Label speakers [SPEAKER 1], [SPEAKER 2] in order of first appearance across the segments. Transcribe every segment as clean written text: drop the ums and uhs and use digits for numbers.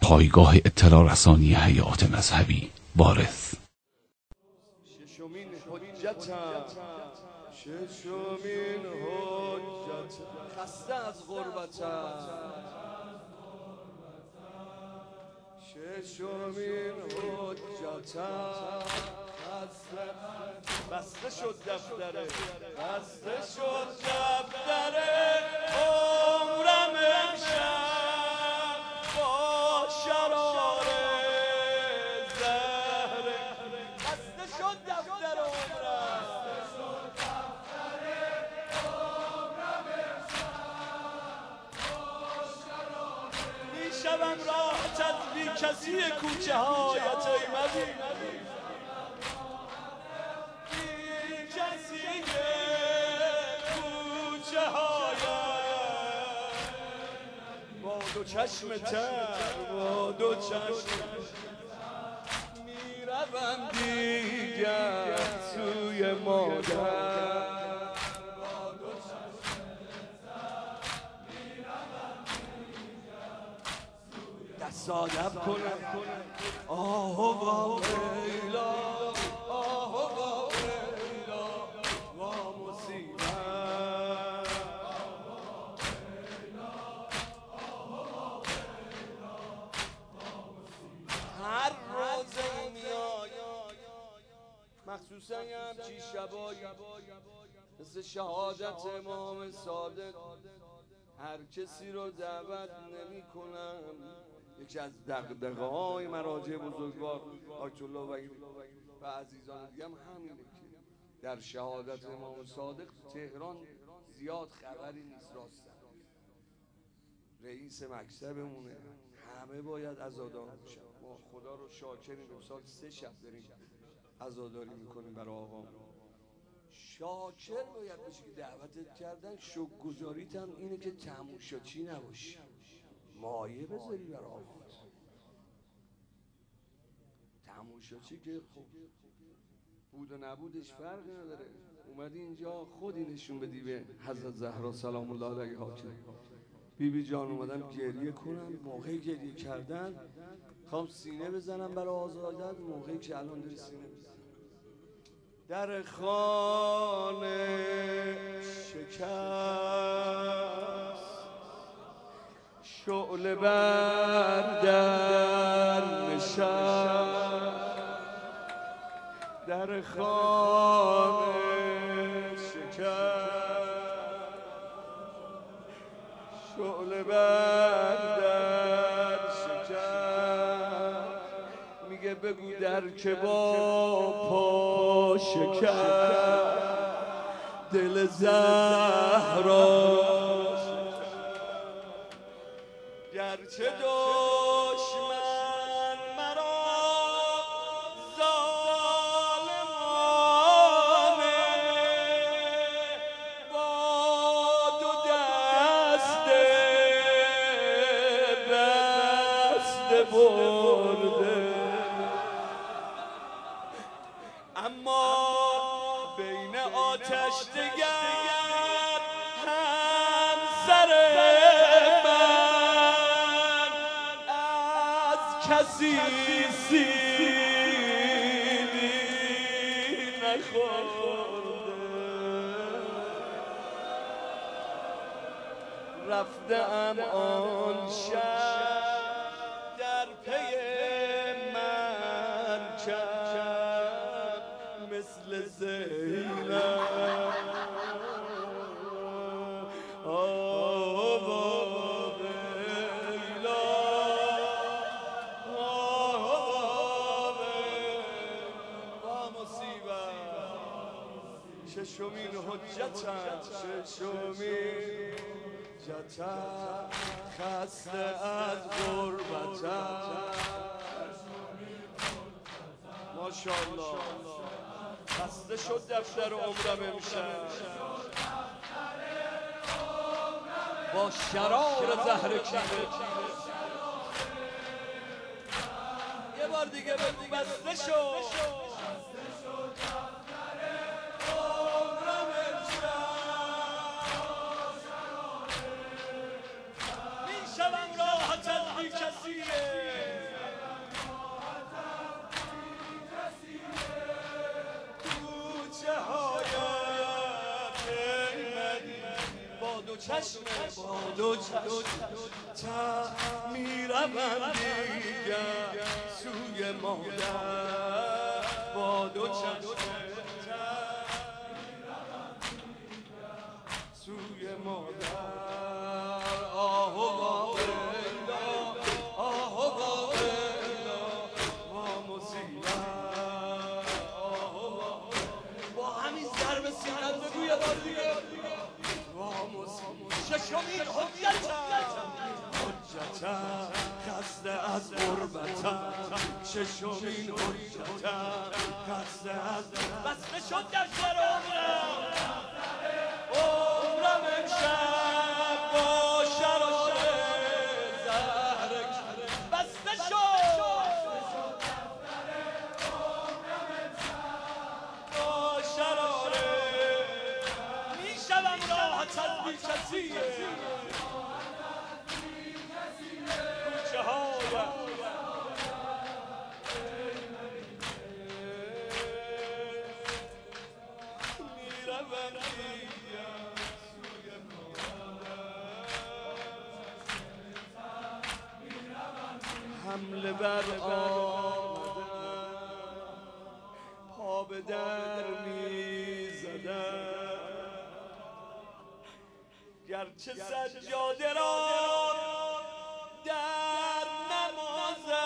[SPEAKER 1] پایگاه اطلاع رسانی هیئات مذهبی وارث.
[SPEAKER 2] ششمین حجتم، ششمین حجتم، خسته از غربتم، ششمین حجتم، بسته شد دفتره، بسته شد دفتره عمرم امشب با شرار زهره، بسته شد دفتر عمرم، میشوم راحت از بی کسی کوچه هایت ای مبین، دو چشم تر با دو چشم میروم دیگر سوی مادر، با دو چشم تر میروم دیگر دست آدم کنم آه و ویلا، آه و ویلا و مصیبت، مخصوصا همچی شبایی مثل شهادت امام صادق هر کسی رو دعوت نمی کنم. یکی از دغدغه‌های مراجع بزرگوار آیت الله وحیدی و عزیزان دیگه هم همینه که در شهادت امام صادق تهران زیاد خبری نیست، راستن رئیس مکتبمونه، همه باید عزادار بشن. ما خدا رو شاکریم، امسال 3 شب داریم عزاداری میکنیم برای آقا. شاکر باید باشی که دعوتت کردن، شکرگزاریت هم اینه که تماشاچی نباشی، مایه بذاری برای آقا. تماشاچی که خب بود و نبودش فرقی نداره، اومدی اینجا خودی نشون بدی به حضرت زهرا سلام الله علیها که بیبی جان اومدم گریه کنم. موقعی گریه کردن خوام سینه بزنم برای آزادت، موقعی که الان داری سینه بزنم. در خانه شکست شعله بر در نشست، در خانه شکست شعله بر در شکست، میگه بگو در که با پا شکست دل زهرا، گرچه دشمن مرا ظالمانه با دو دست بسته برده، اما بین آتش دگر همسر من از کسی سیلی نخورده، رفتم آن شب در پی مرکب مثل زینب، آه و ویلا، آه و مصیبت، ششمین حجتم، ششمین حجتم، خسته از غربتم، ماشاءالله خسته شد دفتر عمرم امشب با شرار زهر کیره. یه بار دیگه بگو بسته شد عمرم امشب، میشوم راحت از بی کسیه چشم با دو چشم میروم دیگر سوی مادر با دو چشم سوی مادر آه و آه و مصیبت با همین ضرب سینت بگو یه بار دیگه ششمین حجتم خسته از غربتم ششمین حجتم خسته از بسته شد دفتر عمرم امشب با شرار زهرک بسته شد با شرار میشوم راحت از بی کسی کوچه هایم میروم حمله بر آمدن پا به در میزدن گرچه سجاده را در نمازد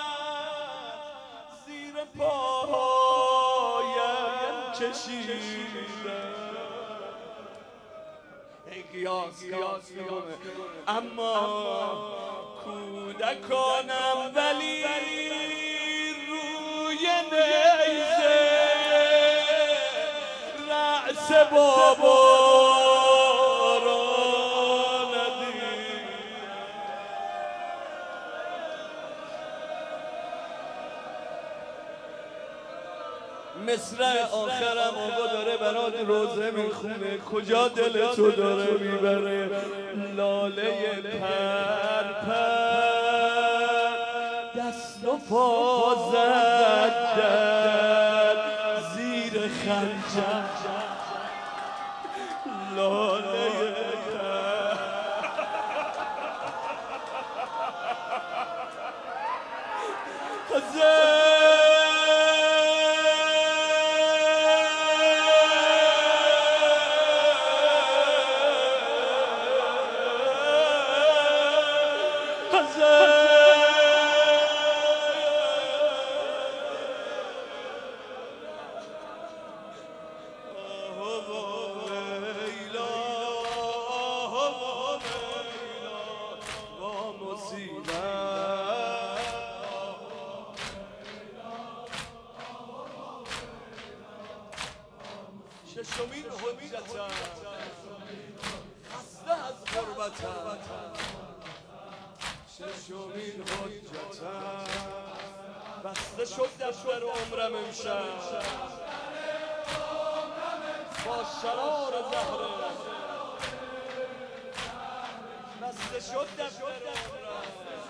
[SPEAKER 2] زیر پایم کشیدن قیاس اما کودکانم ولی روی نیزه رأس بابا را ندید مصرع آخرم آقا داره برات روزه میخونه کجا دل تو داره میبره لاله پر دست و پا زد در زیر خنجر لاله ششمین حجتم خسته از غربتم ششمین حجتم بسته شد دفتر عمرم امشب با شرار زهره بسته شد دفتر عمرم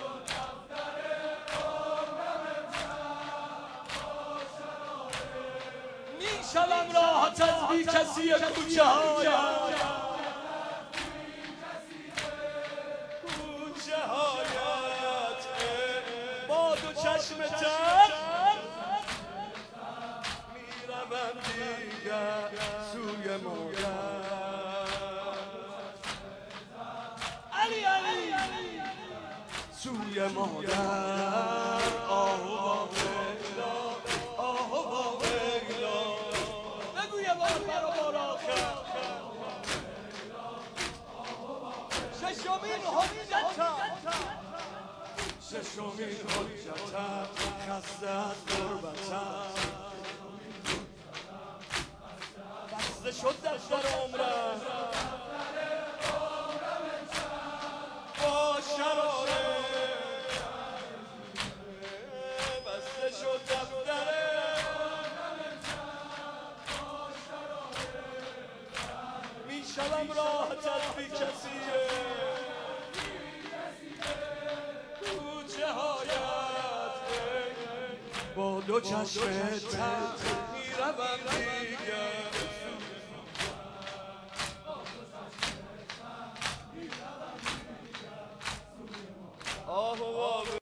[SPEAKER 2] میشوم راحت از بی کسی کوچه هایم کوچه هایت با دو چشم تر میروم دیگر سوی مادر علی سوی مادر آه و ششمین حجتم خسته از غربتم بسته شد دفتر عمرم با شراره بسته شد دفتر میشوم راحت از بی کسی کوچه هایت با دو چشم تر میروم دیگر